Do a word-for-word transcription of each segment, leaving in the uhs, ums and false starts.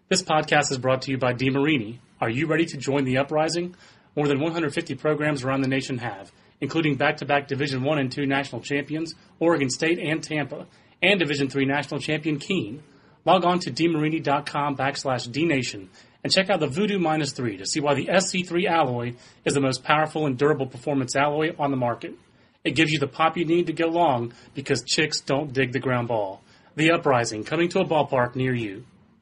This podcast is brought to you by DeMarini. Are you ready to join the uprising? More than one hundred fifty programs around the nation have, including back-to-back Division One and Two national champions, Oregon State and Tampa, and Division Three national champion Keene. Log on to dmarini.com backslash dnation and check out the Voodoo Minus three to see why the S C three alloy is the most powerful and durable performance alloy on the market. It gives you the pop you need to go long because chicks don't dig the ground ball. The Uprising, coming to a ballpark near you.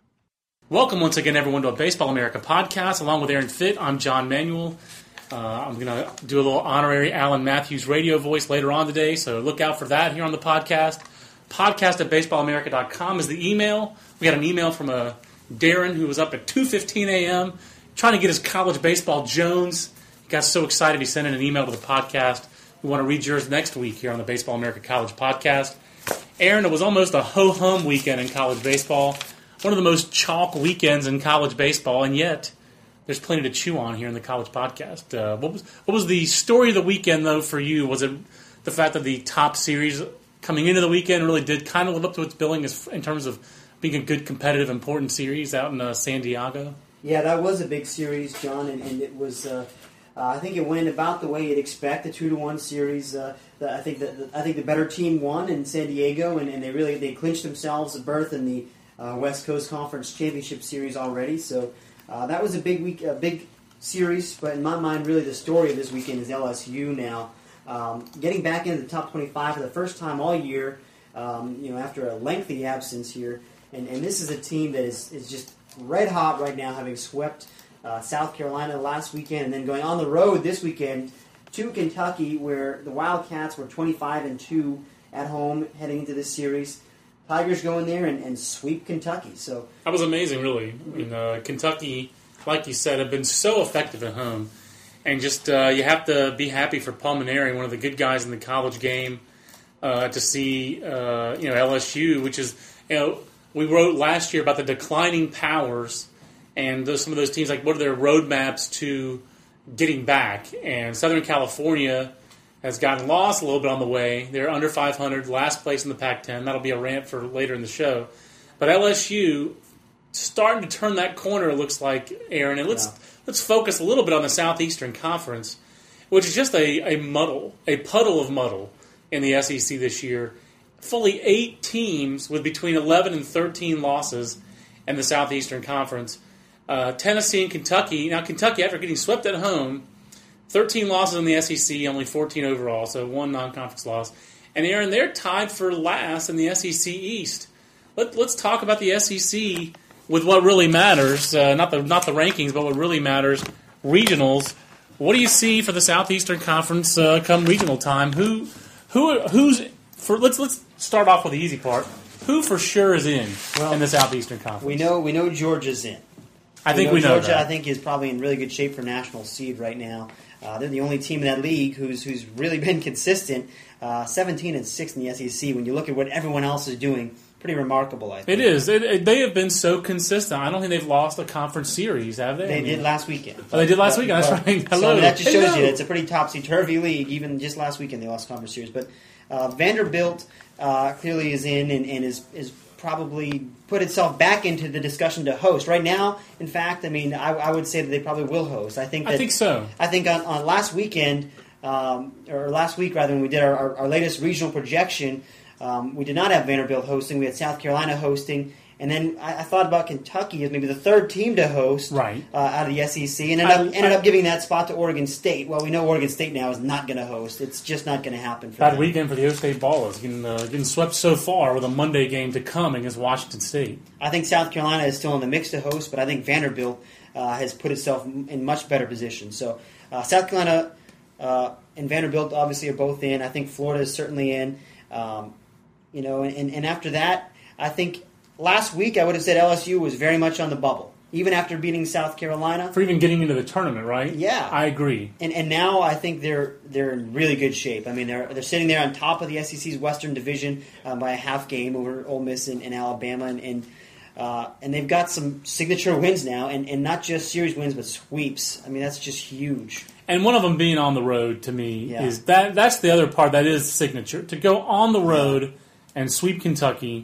Welcome once again, everyone, to a Baseball America podcast. Along with Aaron Fitt, I'm John Manuel. Uh, I'm going to do a little honorary Alan Matthews radio voice later on today, so look out for that here on the podcast. Podcast at baseball america dot com is the email. We got an email from a Darren who was up at two fifteen a.m. trying to get his college baseball Jones. He got so excited he sent in an email to the podcast. We want to read yours next week here on the Baseball America College podcast. Aaron, it was almost a ho-hum weekend in college baseball. One of the most chalk weekends in college baseball, and yet there's plenty to chew on here in the college podcast. Uh, what was what was the story of the weekend, though, for you? Was it the fact that the top series coming into the weekend really did kind of live up to its billing as, in terms of being a good, competitive, important series out in uh, San Diego? Yeah, that was a big series, John, and, and it was. Uh, uh, I think it went about the way you'd expect. A two to one series. Uh, the, I think that I think the better team won in San Diego, and, and they really they clinched themselves a berth in the Uh, West Coast Conference Championship Series already, so uh, that was a big week, a big series. But in my mind, really the story of this weekend is L S U now um, getting back into the top twenty-five for the first time all year. Um, you know, after a lengthy absence here, and, and this is a team that is is just red hot right now, having swept uh, South Carolina last weekend, and then going on the road this weekend to Kentucky, where the Wildcats were twenty-five and two at home heading into this series. Tigers go in there and, and sweep Kentucky. So that was amazing, really. I mean, uh, Kentucky, like you said, have been so effective at home, and just uh, you have to be happy for Pulmonary, one of the good guys in the college game, uh, to see uh, you know L S U, which is you know we wrote last year about the declining powers and those, some of those teams, like what are their roadmaps to getting back, and Southern California has gotten lost a little bit on the way. They're under five hundred, last place in the Pac ten. That'll be a rant for later in the show. But L S U starting to turn that corner, it looks like, Aaron. And let's yeah. let's focus a little bit on the Southeastern Conference, which is just a, a muddle, a puddle of muddle in the S E C this year. Fully eight teams with between eleven and thirteen losses in the Southeastern Conference. Uh, Tennessee and Kentucky. Now, Kentucky, after getting swept at home, thirteen losses in the S E C, only fourteen overall, so one non-conference loss. And Aaron, they're tied for last in the S E C East. Let, let's talk about the S E C with what really matters, uh, not the not the rankings, but what really matters, regionals. What do you see for the Southeastern Conference uh, come regional time? Who who who's for? Let's let's start off with the easy part. Who for sure is in well, in the Southeastern Conference? We know we know Georgia's in. I think we know, we know Georgia. that. I think is probably in really good shape for national seed right now. Uh, they're the only team in that league who's who's really been consistent. Uh, seventeen and six in the S E C. When you look at what everyone else is doing, pretty remarkable. I think it is. It, it, they have been so consistent. I don't think they've lost a conference series, have they? They I mean, did last weekend. Oh, they did last but, weekend. That's but, right. Hello. So that just shows Hello. you it's a pretty topsy-turvy league. Even just last weekend, they lost conference series. But uh, Vanderbilt uh, clearly is in and, and is is. probably put itself back into the discussion to host. Right now, in fact, I mean, I, I would say that they probably will host. I think that, I think so. I think on, on last weekend, um, or last week rather, when we did our, our, our latest regional projection, um, we did not have Vanderbilt hosting. We had South Carolina hosting. And then I, I thought about Kentucky as maybe the third team to host right. uh, out of the S E C, and ended, I, up, ended I, up giving that spot to Oregon State. Well, we know Oregon State now is not going to host. It's just not going to happen for Bad them. weekend for the O-State Ballers, getting, uh, getting swept so far with a Monday game to come against Washington State. I think South Carolina is still in the mix to host, but I think Vanderbilt uh, has put itself in much better position. So uh, South Carolina uh, and Vanderbilt obviously are both in. I think Florida is certainly in. Um, you know, and, and after that, I think last week I would have said L S U was very much on the bubble, even after beating South Carolina. For even getting into the tournament, right? Yeah. I agree. And and now I think they're they're in really good shape. I mean, they're they're sitting there on top of the S E C's Western Division uh, by a half game over Ole Miss and, and Alabama, and and, uh, and they've got some signature wins now, and, and not just series wins, but sweeps. I mean, that's just huge. And one of them being on the road, to me, yeah. is that that's the other part that is signature. To go on the road and sweep Kentucky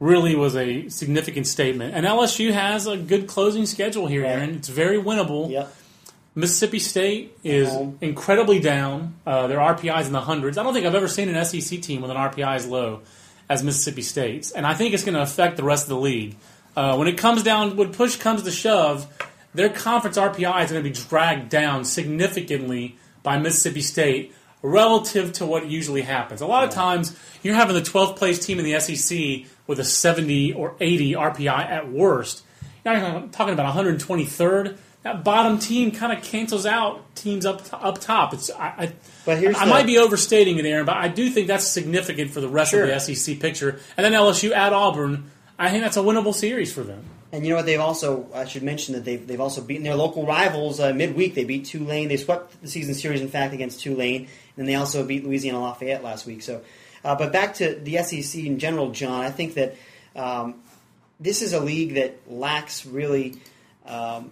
really was a significant statement. And L S U has a good closing schedule here, Right. Aaron. It's very winnable. Yep. Mississippi State is Um, incredibly down. Uh, their R P I is in the hundreds. I don't think I've ever seen an S E C team with an R P I as low as Mississippi State's. And I think it's going to affect the rest of the league. Uh, when it comes down, when push comes to shove, their conference R P I is going to be dragged down significantly by Mississippi State relative to what usually happens. A lot of times, you're having the twelfth place team in the S E C with a seventy or eighty R P I at worst. You're not talking about one hundred twenty-third. That bottom team kind of cancels out teams up up top. It's I, I, But here's I the- might be overstating it, Aaron, but I do think that's significant for the rest Sure. of the S E C picture. And then L S U at Auburn, I think that's a winnable series for them. And you know what? They've also, I should mention that they've, they've also beaten their local rivals uh, midweek. They beat Tulane. They swept the season series, in fact, against Tulane. And they also beat Louisiana Lafayette last week. So, uh, but back to the S E C in general, John, I think that um, this is a league that lacks really um,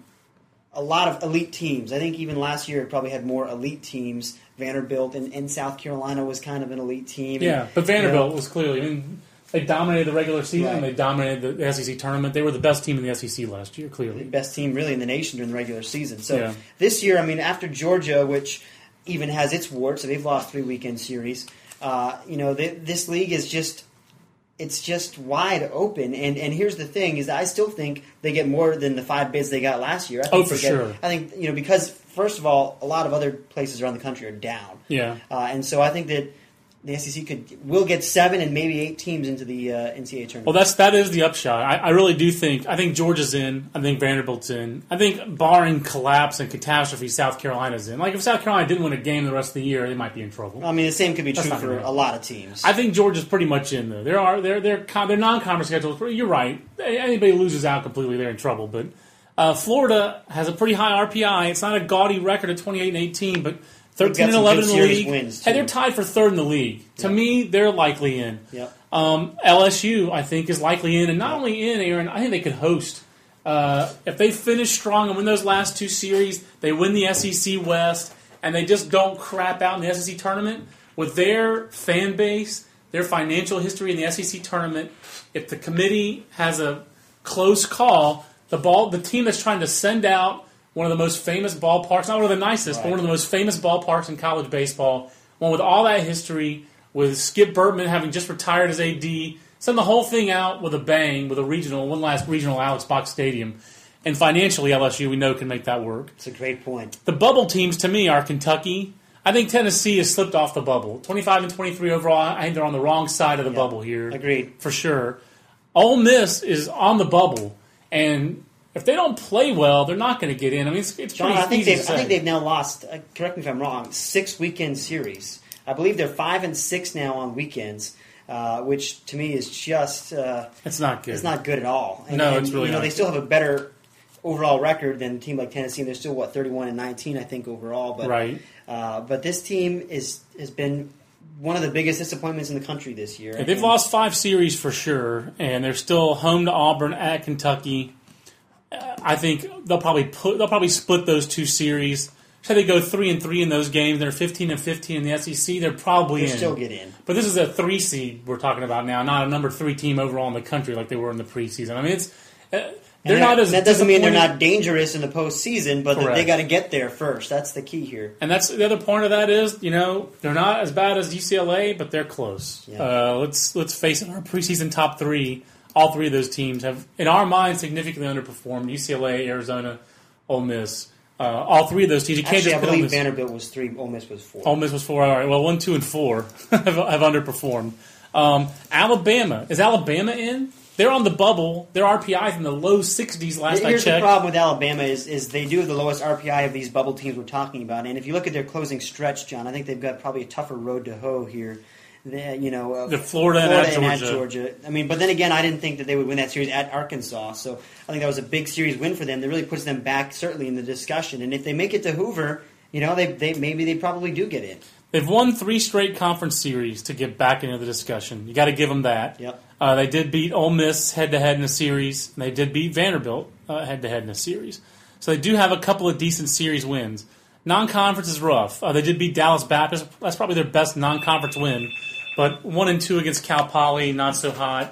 a lot of elite teams. I think even last year it probably had more elite teams. Vanderbilt and, and South Carolina was kind of an elite team. Yeah, and, but Vanderbilt you know, was clearly, I mean, they dominated the regular season. Right. They dominated the S E C tournament. They were the best team in the S E C last year, clearly. best team really in the nation during the regular season. So Yeah. this year, I mean, after Georgia, which even has its warts, so they've lost three weekend series. Uh, you know, they, this league is just it's just wide open. And and here's the thing: is I still think they get more than the five bids they got last year. I think Oh, for they get- sure. I think you know because first of all, a lot of other places around the country are down. Yeah. Uh, and so I think that the S E C could will get seven and maybe eight teams into the uh, N C double A tournament. Well, that's that is the upshot. I, I really do think. I think Georgia's in. I think Vanderbilt's in. I think, barring collapse and catastrophe, South Carolina's in. Like if South Carolina didn't win a game the rest of the year, they might be in trouble. I mean, the same could be That's true not for gonna a happen. lot of teams. I think Georgia's pretty much in though. There are their their their non-conference schedules. You're right. Anybody loses out completely, they're in trouble. But uh, Florida has a pretty high R P I. It's not a gaudy record of twenty-eight and eighteen, but thirteen and some eleven good in the series league. wins, Hey, too. they're tied for third in the league. To Yep. me, they're likely in. Yep. Um, L S U, I think, is likely in, and not only in, Aaron, I think they could host. Uh, if they finish strong and win those last two series, they win the S E C West, and they just don't crap out in the S E C tournament, with their fan base, their financial history in the S E C tournament, if the committee has a close call, the ball, the team that's trying to send out one of the most famous ballparks, not one of the nicest, but Right. one of the most famous ballparks in college baseball, one with all that history, with Skip Bertman having just retired as A D, send the whole thing out with a bang, with a regional, one last regional Alex Box Stadium. And financially, L S U, we know, can make that work. It's a great point. The bubble teams, to me, are Kentucky. I think Tennessee has slipped off the bubble. twenty-five and twenty-three overall. I think they're on the wrong side of the Yeah. bubble here. Agreed. For sure. Ole Miss is on the bubble. And if they don't play well, they're not going to get in. I mean, it's, it's John, pretty I think easy they've to say. I think they've now lost. Uh, correct me if I'm wrong. Six weekend series. I believe they're five and six now on weekends, uh, which to me is just uh, it's not good. it's not good at all. And, No, and, it's really you know not they good. still have a better overall record than a team like Tennessee. They're still what thirty-one and nineteen, I think, overall. But Right. uh, but this team is has been one of the biggest disappointments in the country this year. Yeah, they've And- lost five series for sure, and they're still home to Auburn, at Kentucky. Uh, I think they'll probably put they'll probably split those two series. Say they go three and three in those games. They're fifteen and fifteen in the S E C. They're probably They in. still get in. But this is a three seed we're talking about now, not a number three team overall in the country like they were in the preseason. I mean, it's uh, they're And not that, as that doesn't mean they're disappointing- not dangerous in the postseason, but that Correct. they got to get there first. That's the key here. And that's the other point of that is, you know, they're not as bad as U C L A, but they're close. Yeah. Uh, let's let's face it, our preseason top three, all three of those teams have, in our minds, significantly underperformed. U C L A, Arizona, Ole Miss. Uh, all three of those teams. You can't Actually, just I put Ole believe Miss. Vanderbilt was three. Ole Miss was four. Ole Miss was four. All right. Well, one, two, and four have, have underperformed. Um, Alabama is Alabama in? They're on the bubble. Their R P I is in the low sixties. Last Here's I the checked. problem with Alabama is, is they do have the lowest R P I of these bubble teams we're talking about. And if you look at their closing stretch, John, I think they've got probably a tougher road to hoe here. They, you know, uh, The Florida and Florida at and at Georgia. Georgia. I mean, but then again, I didn't think that they would win that series at Arkansas. So I think that was a big series win for them. That really puts them back certainly in the discussion. And if they make it to Hoover, you know, they, they maybe they probably do get in. They've won three straight conference series to get back into the discussion. You got to give them that. Yep. Uh, they did beat Ole Miss head-to-head in a series, and they did beat Vanderbilt uh, head-to-head in a series. So they do have a couple of decent series wins. Non-conference is rough. Uh, they did beat Dallas Baptist. That's probably their best non-conference win. But one and two against Cal Poly, not so hot.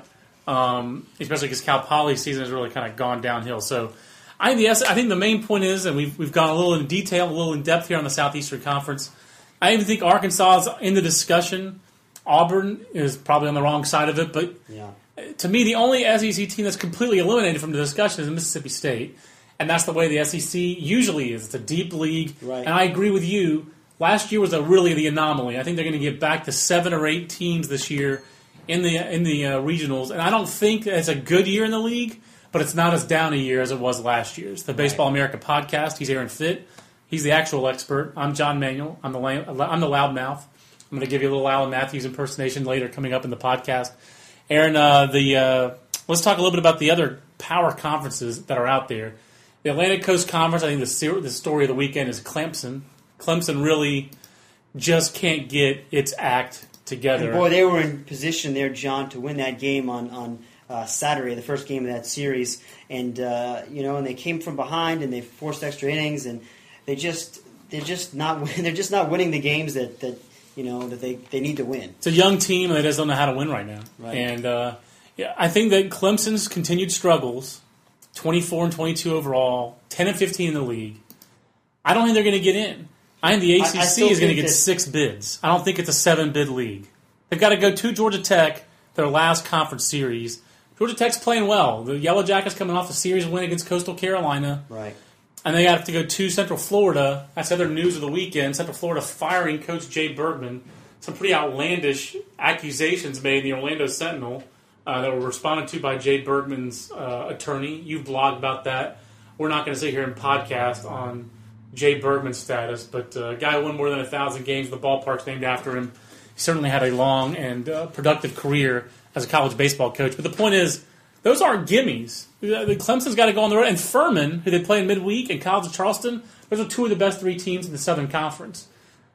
um, especially because Cal Poly's season has really kind of gone downhill. So I think, the, I think the main point is, and we've, we've gone a little in detail, a little in depth here on the Southeastern Conference, I even think Arkansas is in the discussion. Auburn is probably on the wrong side of it, but yeah. to me, the only S E C team that's completely eliminated from the discussion is Mississippi State, and that's the way the S E C usually is. It's a deep league, right. And I agree with you. Last year was a really the anomaly. I think they're going to get back to seven or eight teams this year in the in the uh, regionals, and I don't think it's a good year in the league, but it's not as down a year as it was last year. It's the Baseball right. America podcast. He's Aaron Fitt. He's the actual expert. I'm John Manuel. I'm the I'm the loudmouth. I'm going to give you a little Alan Matthews impersonation later coming up in the podcast. Aaron, uh, the uh, let's talk a little bit about the other power conferences that are out there. The Atlantic Coast Conference, I think the, the story of the weekend is Clemson. Clemson really just can't get its act together. And boy, they were in position there, John, to win that game on, on uh, Saturday, the first game of that series. And, uh, you know, and they came from behind and they forced extra innings, and they just, they're just not, they're just not winning the games that, that you know, that they, they need to win. It's a young team, and they just don't know how to win right now. Right. And uh, yeah, I think that Clemson's continued struggles, twenty-four and twenty-two overall, ten and fifteen in the league, I don't think they're going to get in. I think the A C C I, I is going to get that, six bids. I don't think it's a seven-bid league. They've got to go to Georgia Tech, their last conference series. Georgia Tech's playing well. The Yellow Jackets coming off a series win against Coastal Carolina. Right. And they have to go to Central Florida. That's other news of the weekend. Central Florida firing Coach Jay Bergman. Some pretty outlandish accusations made in the Orlando Sentinel uh, that were responded to by Jay Bergman's uh, attorney. You've blogged about that. We're not going to sit here and podcast on Jay Bergman's status, but uh, a guy who won more than a thousand games. The ballpark's named after him. He certainly had a long and uh, productive career as a college baseball coach. But the point is, those aren't gimmies. The Clemson's got to go on the road. And Furman, who they play in midweek, and College of Charleston, those are two of the best three teams in the Southern Conference.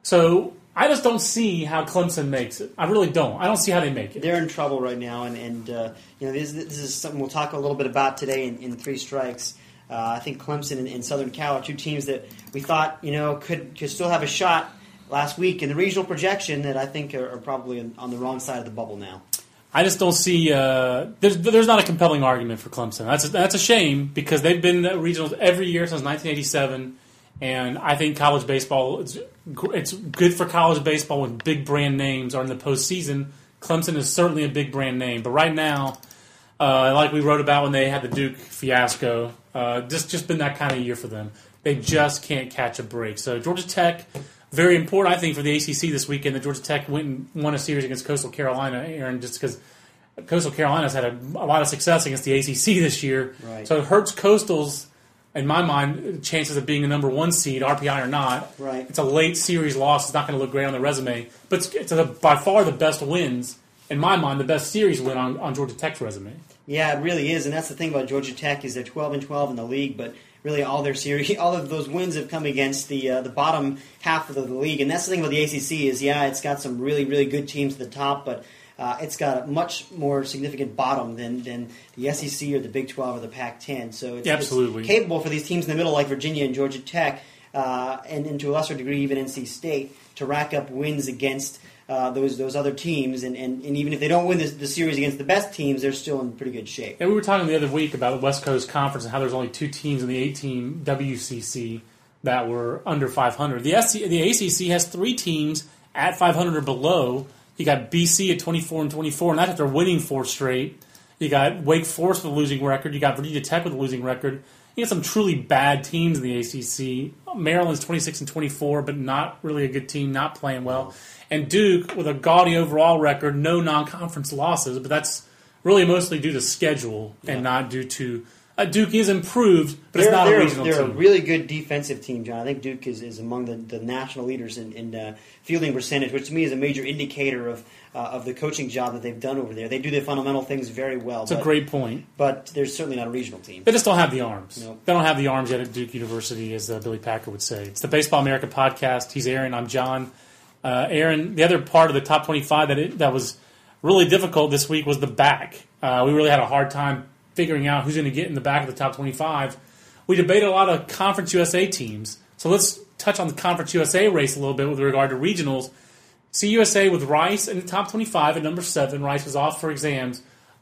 So I just don't see how Clemson makes it. I really don't. I don't see how they make it. They're in trouble right now, and, and uh, you know this, this is something we'll talk a little bit about today in, in Three Strikes. Uh, I think Clemson and, and Southern Cal are two teams that we thought you know could, could still have a shot last week in the regional projection that I think are, are probably on the wrong side of the bubble now. I just don't see uh, – there's there's not a compelling argument for Clemson. That's a, that's a shame because they've been at regionals every year since nineteen eighty-seven, and I think college baseball it's, it's good for college baseball when big brand names are in the postseason. Clemson is certainly a big brand name, but right now, uh, like we wrote about when they had the Duke fiasco, uh, just just been that kind of year for them. They just can't catch a break. So Georgia Tech. Very important, I think, for the A C C this weekend that Georgia Tech went and won a series against Coastal Carolina, Aaron, just because Coastal Carolina's had a, a lot of success against the A C C this year. Right. So it hurts Coastal's, in my mind, chances of being a number one seed, R P I or not. Right. It's a late series loss. It's not going to look great on the resume. But it's, it's a, by far the best wins, in my mind, the best series win on, on Georgia Tech's resume. Yeah, it really is. And that's the thing about Georgia Tech is they're twelve and twelve in the league, but really all their series, all of those wins have come against the uh, the bottom half of the, the league. And that's the thing about the A C C is, yeah, it's got some really, really good teams at the top, but uh, it's got a much more significant bottom than, than the S E C or the Big twelve or the Pac ten. So it's, Absolutely. it's capable for these teams in the middle like Virginia and Georgia Tech, uh, and, and to a lesser degree even N C State, to rack up wins against Uh, those those other teams, and, and, and even if they don't win this, the series against the best teams, they're still in pretty good shape. And we were talking the other week about the West Coast Conference and how there's only two teams in the eight-team W C C that were under five hundred. The, S C, the A C C has three teams at five hundred or below. You got B C at twenty-four and twenty-four, and that's after winning four straight. You got Wake Forest with a losing record. You got Virginia Tech with a losing record. You got some truly bad teams in the A C C. Maryland's twenty-six and twenty-four, but not really a good team, not playing well. And Duke with a gaudy overall record, no non-conference losses, but that's really mostly due to schedule and yeah. not due to uh, Duke is improved, but they're, it's not they're, a regional they're team. They're a really good defensive team, John. I think Duke is, is among the, the national leaders in, in uh, fielding percentage, which to me is a major indicator of uh, of the coaching job that they've done over there. They do their fundamental things very well. It's a great point. But they're certainly not a regional team. They just don't have the arms. Nope. They don't have the arms yet at Duke University, as uh, Billy Packer would say. It's the Baseball America podcast. He's Aaron. I'm John. Uh, Aaron, the other part of the top twenty-five that it, that was really difficult this week was the back. Uh, we really had a hard time figuring out who's going to get in the back of the top twenty-five. We debated a lot of Conference U S A teams. So let's touch on the Conference U S A race a little bit with regard to regionals. C U S A with Rice in the top twenty-five at number seven. Rice was off for exams.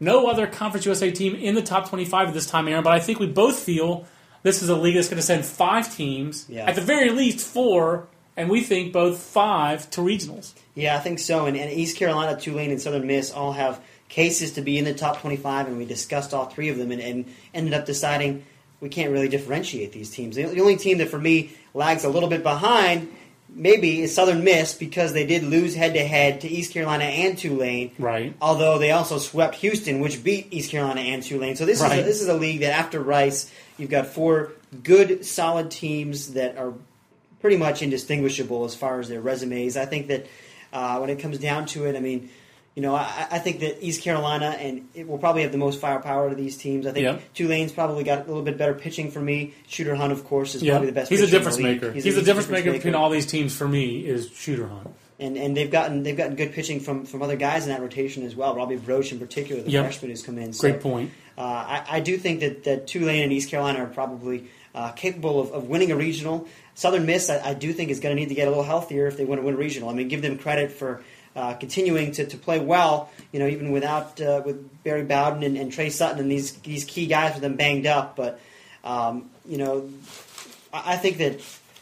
no other Conference U S A team in the top twenty-five at this time, Aaron, but I think we both feel this is a league that's going to send five teams, yeah. at the very least four, and we think both five to regionals. Yeah, I think so. And, and East Carolina, Tulane, and Southern Miss all have cases to be in the top twenty-five, and we discussed all three of them and, and ended up deciding we can't really differentiate these teams. The only team that, for me, lags a little bit behind maybe is Southern Miss because they did lose head-to-head to East Carolina and Tulane. Right. Although they also swept Houston, which beat East Carolina and Tulane. So this, right. is, a, this is a league that after Rice, you've got four good, solid teams that are pretty much indistinguishable as far as their resumes. I think that uh, when it comes down to it, I mean, you know, I, I think that East Carolina and it will probably have the most firepower to these teams. I think yep. Tulane's probably got a little bit better pitching for me. Shooter Hunt, of course, is yep. probably the best. He's pitcher a difference in the league. maker. He's, he's a, a, difference, difference maker between all these teams for me is Shooter Hunt. And and they've gotten they've gotten good pitching from, from other guys in that rotation as well. Robbie Broach in particular, the yep. freshman who's come in. So, Great point. Uh, I, I do think that, that Tulane and East Carolina are probably uh, capable of, of winning a regional. Southern Miss, I, I do think, is going to need to get a little healthier if they want to win a regional. I mean, give them credit for uh, continuing to, to play well, you know, even without uh, with Barry Bowden and, and Trey Sutton and these these key guys with them banged up. But, um, you know, I, I think that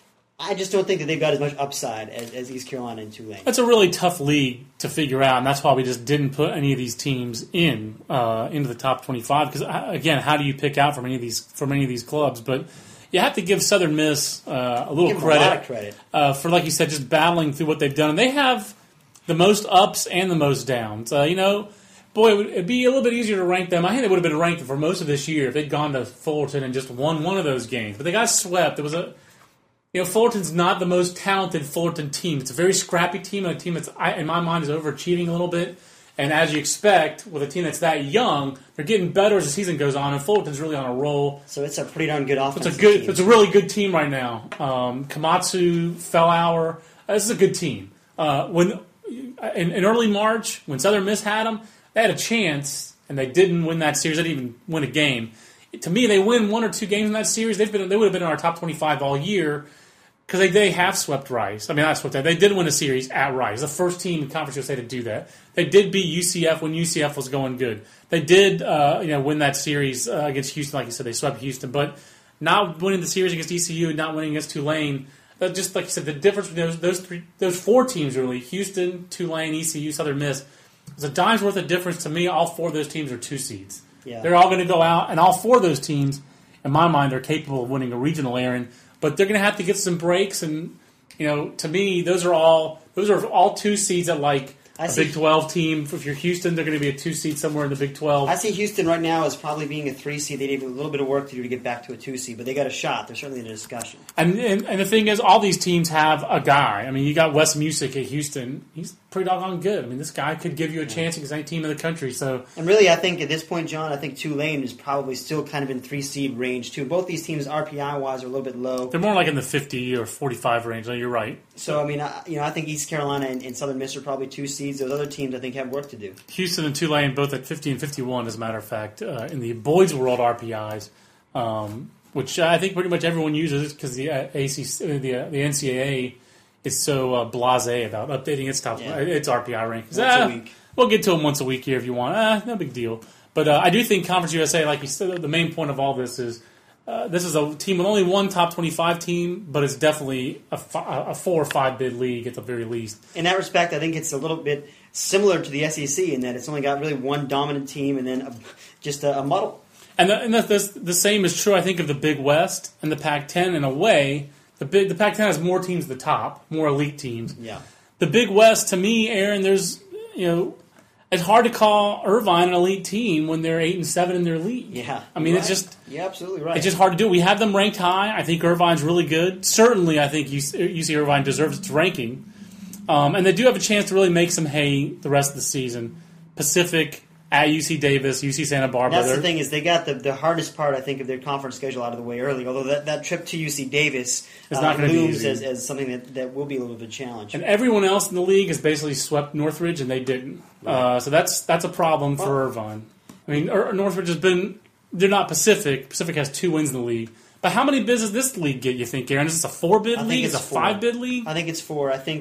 I just don't think that they've got as much upside as, as East Carolina and Tulane. That's a really tough league to figure out, and that's why we just didn't put any of these teams in uh, into the top twenty-five. Because again, how do you pick out from any of these from any of these clubs? But you have to give Southern Miss uh, a little give credit, a lot of credit. Uh, for, like you said, just battling through what they've done. And they have the most ups and the most downs. Uh, you know, boy, it would it'd be a little bit easier to rank them. I think they would have been ranked for most of this year if they'd gone to Fullerton and just won one of those games. But they got swept. It was a You know, Fullerton's not the most talented Fullerton team. It's a very scrappy team, and a team that's, in my mind, is overachieving a little bit. And as you expect, with a team that's that young, they're getting better as the season goes on, and Fullerton's really on a roll. So it's a pretty darn good offense. It's a good, team. It's a really good team right now. Um, Komatsu, Fellauer, uh, this is a good team. Uh, when in, in early March, when Southern Miss had them, they had a chance, and they didn't win that series. They didn't even win a game. To me, they win one or two games in that series. They've been, they would have been in our top twenty-five all year. Because they, they have swept Rice. I mean, that's what they, they did win a series at Rice. The first team in Conference U S A to do that. They did beat U C F when U C F was going good. They did, uh, you know, win that series uh, against Houston. Like you said, they swept Houston. But not winning the series against E C U and not winning against Tulane, uh, just like you said, the difference between those those three, those four teams really, Houston, Tulane, E C U, Southern Miss, is a dime's worth of difference to me. All four of those teams are two seeds. Yeah. They're all going to go out, and all four of those teams, in my mind, are capable of winning a regional, Aaron. But they're going to have to get some breaks, and you know, to me, those are all those are all two seeds at like I a see, Big twelve team. If you're Houston, they're going to be a two seed somewhere in the Big twelve. I see Houston right now as probably being a three seed. They need a little bit of work to do to get back to a two seed, but they got a shot. They're certainly in a discussion. And, and and the thing is, all these teams have a guy. I mean, you got Wes Music at Houston. He's pretty doggone good. I mean, this guy could give you a chance against any team in the country. So, and really, I think at this point, John, I think Tulane is probably still kind of in three seed range too. Both these teams, R P I wise, are a little bit low. They're more like in the fifty or forty-five range. No, you're right. So, I mean, I, you know, I think East Carolina and, and Southern Miss are probably two seeds. Those other teams, I think, have work to do. Houston and Tulane both at fifty and fifty-one, as a matter of fact, uh, in the Boys World R P Is, um, which I think pretty much everyone uses because the uh, A C C, the uh, the N C double A is so uh, blasé about updating its top yeah. its R P I rankings. Once ah, a week. We'll get to them once a week here if you want. Ah, no big deal. But uh, I do think Conference U S A, like you said, the main point of all this is uh, this is a team with only one top twenty-five team, but it's definitely a, fi- a four or five bid league at the very least. In that respect, I think it's a little bit similar to the S E C in that it's only got really one dominant team and then a, just a, a muddle. And, the, and the, the, the same is true, I think, of the Big West and the Pac ten in a way. The big the Pac ten has more teams at the top, more elite teams. Yeah. The Big West, to me, Aaron, there's you know, it's hard to call Irvine an elite team when they're eight and seven in their league. Yeah. I mean, right. it's just you're absolutely right. It's just hard to do. We have them ranked high. I think Irvine's really good. Certainly, I think U C Irvine deserves its ranking, um, and they do have a chance to really make some hay the rest of the season. Pacific. At U C Davis, U C Santa Barbara. That's the thing is they got the, the hardest part, I think, of their conference schedule out of the way early. Although that, that trip to U C Davis it's uh, not looms be as, as something that, that will be a little bit of a challenge. And everyone else in the league has basically swept Northridge, and they didn't. Yeah. Uh, so that's that's a problem well, for Irvine. I mean, Northridge has been – they're not Pacific. Pacific has two wins in the league. But how many bids does this league get, you think, Aaron? Is this a four-bid league? Is it a five-bid league? I think it's four. I think –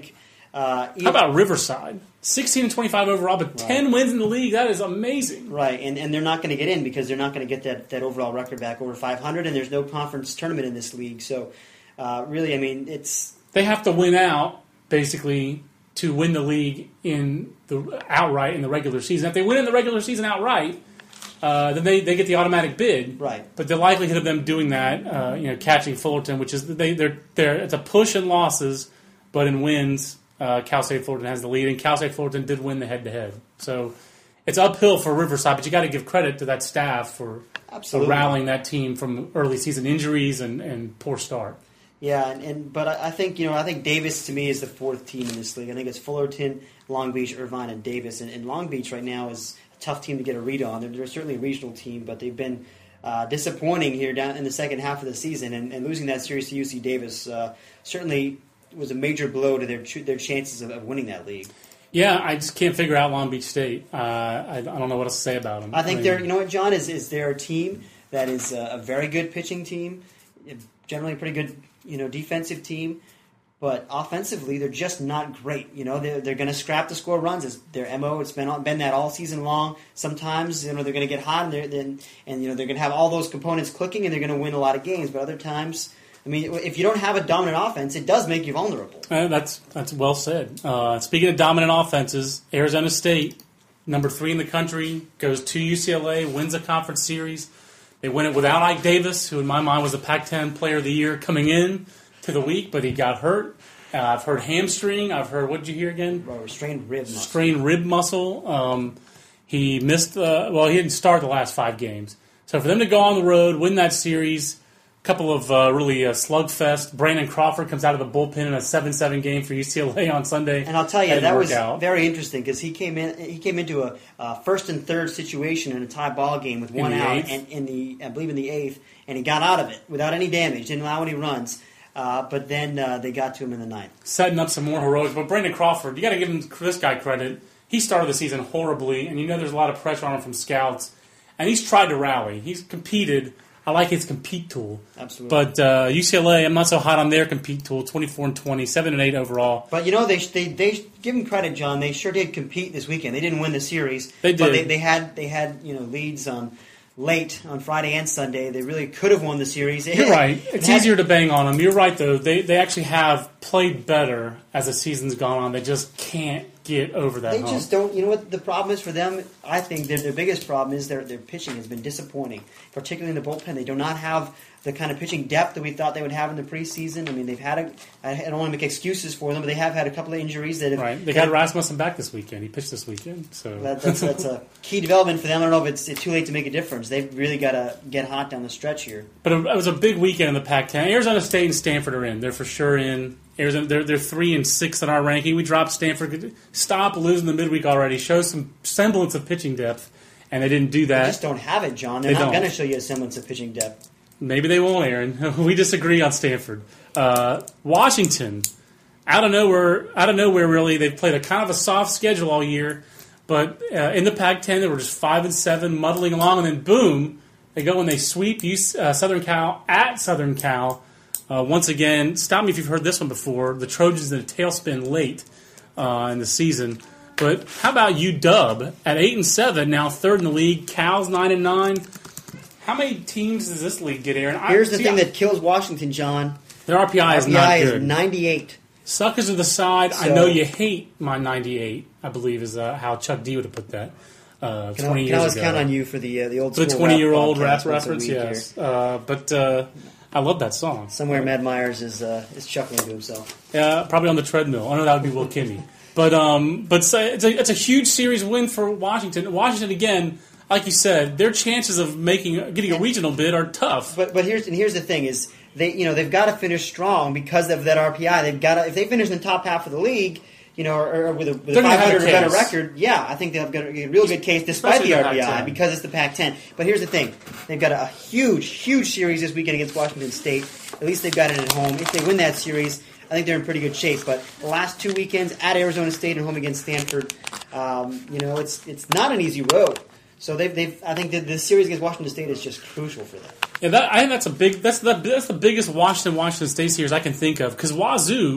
Uh, How about Riverside? sixteen and twenty-five overall, but right. ten wins in the league. That is amazing. Right, and and they're not going to get in because they're not going to get that, that overall record back over five hundred, and there's no conference tournament in this league. So, uh, really, I mean, it's... They have to win out, basically, to win the league in the outright in the regular season. If they win in the regular season outright, uh, then they, they get the automatic bid. Right. But the likelihood of them doing that, uh, you know, catching Fullerton, which is they they're they're it's a push in losses, but in wins, uh, Cal State Fullerton has the lead, and Cal State Fullerton did win the head to head. So it's uphill for Riverside, but you got to give credit to that staff for, for rallying that team from early season injuries and, and poor start. Yeah, and, and but I, I think you know I think Davis to me is the fourth team in this league. I think it's Fullerton, Long Beach, Irvine, and Davis. And, and Long Beach right now is a tough team to get a read on. They're, they're certainly a regional team, but they've been uh, disappointing here down in the second half of the season. And, and losing that series to U C Davis uh, certainly was a major blow to their their chances of, of winning that league. Yeah, I just can't figure out Long Beach State. Uh, I, I don't know what else to say about them. I think I mean, they're you know what, John is is they're a team that is a, a very good pitching team, generally a pretty good. You know, defensive team, but offensively they're just not great. You know, they're, they're going to scrap to score runs. It's their M O. It's been been that all season long. Sometimes you know they're going to get hot and they're then and you know they're going to have all those components clicking and they're going to win a lot of games. But other times, I mean, if you don't have a dominant offense, it does make you vulnerable. Uh, that's that's well said. Uh, speaking of dominant offenses, Arizona State, number three in the country, goes to U C L A, wins a conference series. They win it without Ike Davis, who in my mind was the Pac ten Player of the Year coming in to the week, but he got hurt. Uh, I've heard hamstring. I've heard, what did you hear again? Oh, strained rib muscle. Strained rib muscle. Um, he missed, uh, well, he didn't start the last five games. So for them to go on the road, win that series, a couple of uh, really uh, slugfest. Brandon Crawford comes out of the bullpen in a seven seven game for U C L A on Sunday. And I'll tell you, that, that was out. very interesting because he came in. He came into a uh, first and third situation in a tie ball game with one out, eighth? and in the I believe in the eighth, and he got out of it without any damage. Didn't allow any runs. Uh, but then uh, they got to him in the ninth. Setting up some more heroics. But Brandon Crawford, you got to give him this guy credit. He started the season horribly, and you know there's a lot of pressure on him from scouts. And he's tried to rally. He's competed. I like his compete tool. Absolutely. But uh, U C L A, I'm not so hot on their compete tool. twenty-four and twenty, seven and eight overall. But you know, they they they give them credit, John. They sure did compete this weekend. They didn't win the series. They did. But they, they had they had you know leads on late on Friday and Sunday. They really could have won the series. You're right. It's had, easier to bang on them. You're right, though. They they actually have played better as the season's gone on. They just can't get over that They hump. just don't. You know what the problem is for them? I think their their biggest problem is their their pitching has been disappointing, particularly in the bullpen. They do not have the kind of pitching depth that we thought they would have in the preseason. I mean, they've had a. I don't want to make excuses for them, but they have had a couple of injuries that have. Right. They got Rasmussen back this weekend. He pitched this weekend, so that, that's that's a key development for them. I don't know if it's, it's too late to make a difference. They've really got to get hot down the stretch here. But it was a big weekend in the Pac ten. Arizona State and Stanford are in. They're for sure in. Arizona, they're they're three and six in our ranking. We dropped Stanford. Stop losing the midweek already. Show some semblance of pitching depth, and they didn't do that. They just don't have it, John. They're they not going to show you a semblance of pitching depth. Maybe they won't, Aaron. We disagree on Stanford. Uh, Washington, out of nowhere, out of nowhere, really. They've played a kind of a soft schedule all year, but uh, in the Pac ten, they were just five and seven, muddling along, and then boom, they go and they sweep uh, Southern Cal at Southern Cal. Uh, once again, stop me if you've heard this one before. The Trojans in a tailspin late uh, in the season. But how about U W at eight and seven, now third in the league? Cal's nine and nine. How many teams does this league get, Aaron? Here's I, the see, thing I, that kills Washington, John. Their R P I is R P I not good. is ninety-eight. Suckers to the side. So, I know you hate my ninety-eight. I believe is uh, how Chuck D would have put that. Uh, can twenty I, years can always ago. count on you for the uh, the old the school twenty-year-old rap, rap reference. Yes, uh, but uh, I love that song. Somewhere, Mad Myers is uh, is chuckling to himself. Yeah, probably on the treadmill. I know that would be Will Kinney. But um, but it's a, it's a huge series win for Washington. Washington again, like you said, their chances of making getting a regional bid are tough. But but here's and here's the thing is they you know they've got to finish strong because of that R P I. They've got to, if they finish in the top half of the league, you know, or, or with a, with a five hundred or better record, yeah, I think they've got a real good case despite Especially the the R P I Pac ten. because it's the Pac ten. But here's the thing: they've got a, a huge, huge series this weekend against Washington State. At least they've got it at home. If they win that series, I think they're in pretty good shape. But the last two weekends at Arizona State and home against Stanford, um, you know, it's it's not an easy road. So they've, they've I think that the series against Washington State is just crucial for them. Yeah, that, I think that's a big. That's the that's the biggest Washington Washington State series I can think of because Wazoo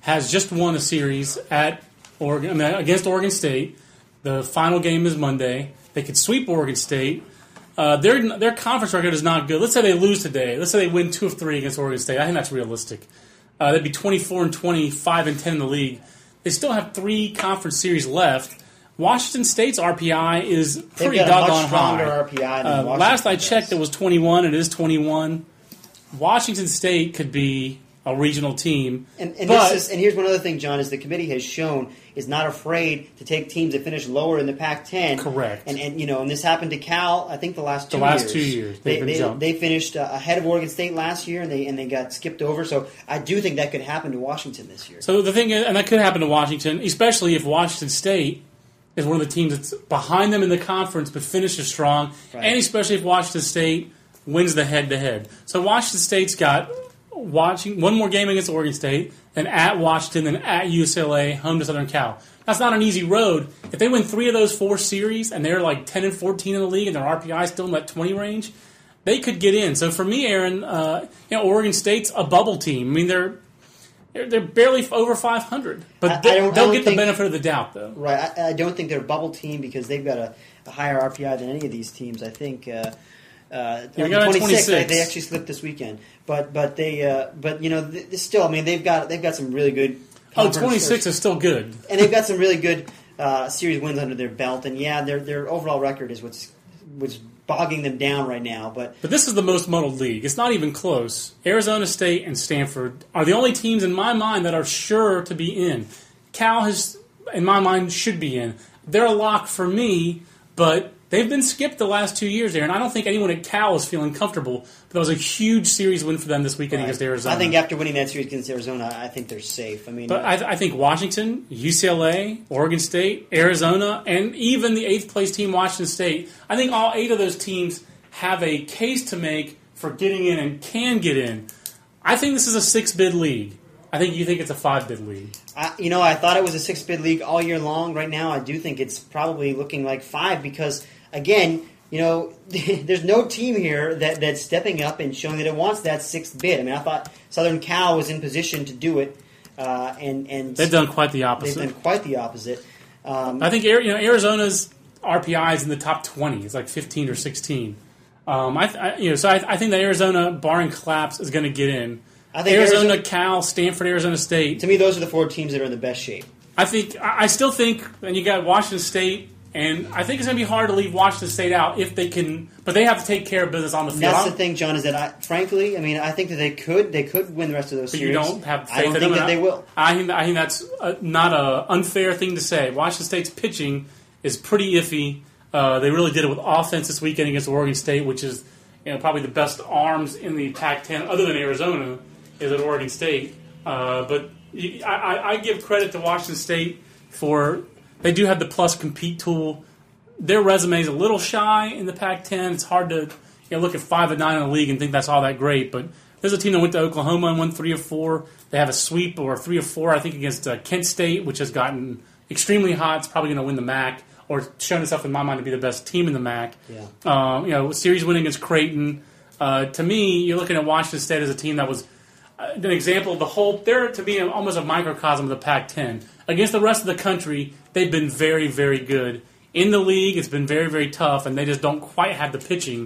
has just won a series at Oregon I mean, against Oregon State. The final game is Monday. They could sweep Oregon State. Uh, their their conference record is not good. Let's say they lose today. Let's say they win two of three against Oregon State. I think that's realistic. Uh, they'd be twenty-four and twenty, five and ten in the league. They still have three conference series left. Washington State's R P I is pretty They've got a doggone much stronger high. R P I than Uh, Washington last I does. checked, it was twenty-one. It is twenty-one. Washington State could be a regional team. And, and, but, this is, and here's one other thing, John, is the committee has shown is not afraid to take teams that finish lower in the Pac ten. Correct. And, and you know, and this happened to Cal, I think the last two The last years. two years, they've They, been they, jumped. they finished uh, ahead of Oregon State last year, and they and they got skipped over. So I do think that could happen to Washington this year. So the thing is, and that could happen to Washington, especially if Washington State is one of the teams that's behind them in the conference but finishes strong, Right. and especially if Washington State wins the head-to-head. So Washington State's got watching one more game against Oregon State, then at Washington, then at U C L A, home to Southern Cal. That's not an easy road. If they win three of those four series and they're like ten and fourteen in the league and their R P I is still in that twenty range, they could get in. So for me, Aaron, uh, you know, Oregon State's a bubble team. I mean, they're they're, they're barely over five hundred, but I- I they, don't- I they'll don't get think- the benefit of the doubt, though. Right. I, I don't think they're a bubble team because they've got a, a higher R P I than any of these teams. I think uh, uh, Yeah, we on got the a twenty-six, twenty-six. They, they actually slipped this weekend. But but they uh, but you know th- still I mean they've got they've got some really good. Oh, conference- twenty-six is still good. and they've got some really good uh, series wins under their belt. And yeah, their their overall record is what's what's bogging them down right now. But But this is the most muddled league. It's not even close. Arizona State and Stanford are the only teams in my mind that are sure to be in. Cal has, in my mind, should be in. They're a lock for me, but they've been skipped the last two years, Aaron. I don't think anyone at Cal is feeling comfortable. But that was a huge series win for them this weekend against Arizona. I think after winning that series against Arizona, I think they're safe. I mean, But I, I think Washington, U C L A, Oregon State, Arizona, and even the eighth place team, Washington State, I think all eight of those teams have a case to make for getting in and can get in. I think this is a six-bid league. I think you think it's a five-bid league. I, you know, I thought it was a six-bid league all year long. Right now, I do think it's probably looking like five because, again, you know, there's no team here that, that's stepping up and showing that it wants that sixth bid. I mean, I thought Southern Cal was in position to do it, uh, and and They've done quite the they've opposite. done quite the opposite. Um, I think you know Arizona's R P I is in the top twenty. It's like fifteen or sixteen. Um, I, I you know so I, I think that Arizona, barring collapse, is going to get in. I think Arizona, Arizona- Cal, Stanford, Arizona State. to me, those are the four teams that are in the best shape. I think I I still think, and you got Washington State, and I think it's going to be hard to leave Washington State out if they can, but they have to take care of business on the And field. that's I the thing, John, is that I, frankly, I mean, I think that they could they could win the rest of those But series. you don't have faith I don't in think them, that they and will. I think I think that's uh not a unfair thing to say. Washington State's pitching is pretty iffy. Uh, they really did it with offense this weekend against Oregon State, which is you know probably the best arms in the Pac ten, other than Arizona, is at Oregon State. Uh, but you, I, I I give credit to Washington State for they do have the plus compete tool. Their resume is a little shy in the Pac ten. It's hard to you know, look at five and nine in the league and think that's all that great. But there's a team that went to Oklahoma and won three or four. They have a sweep or three or four, I think, against uh, Kent State, which has gotten extremely hot. It's probably going to win the M A C or shown itself in my mind to be the best team in the M A C. Yeah. Um, you know, series win against Creighton. Uh, to me, you're looking at Washington State as a team that was uh, an example of the whole. They're to me almost a microcosm of the Pac ten. Against the rest of the country, they've been very, very good. In the league, it's been very, very tough, and they just don't quite have the pitching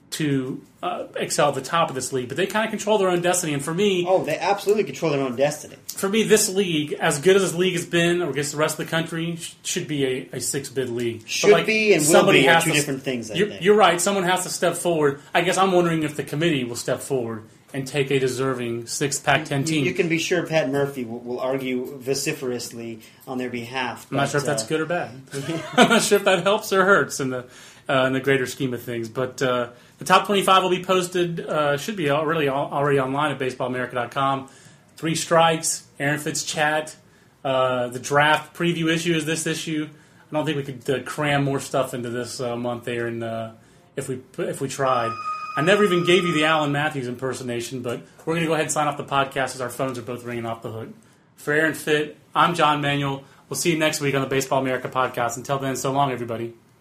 to uh, excel at the top of this league. But they kind of control their own destiny. And for me, Oh, they absolutely control their own destiny. for me, this league, as good as this league has been, or against the rest of the country, sh- should be a, a six-bid league. But, Should be and will somebody be are has two to- different things, I you're, think. you're right. Someone has to step forward. I guess I'm wondering if the committee will step forward and take a deserving sixth Pac ten You, team. you can be sure Pat Murphy will, will argue vociferously on their behalf. I'm not but, sure if that's uh, good or bad. I'm not sure if that helps or hurts in the uh, in the greater scheme of things. But uh, the top twenty-five will be posted, uh, should be already already online at baseball america dot com. Three strikes, Aaron Fitz chat. Uh, the draft preview issue is this issue. I don't think we could uh, cram more stuff into this uh, month, Aaron, uh, if we if we tried. I never even gave you the Alan Matthews impersonation, but we're going to go ahead and sign off the podcast as our phones are both ringing off the hook. For Aaron Fitt, I'm John Manuel. We'll see you next week on the Baseball America podcast. Until then, so long, everybody.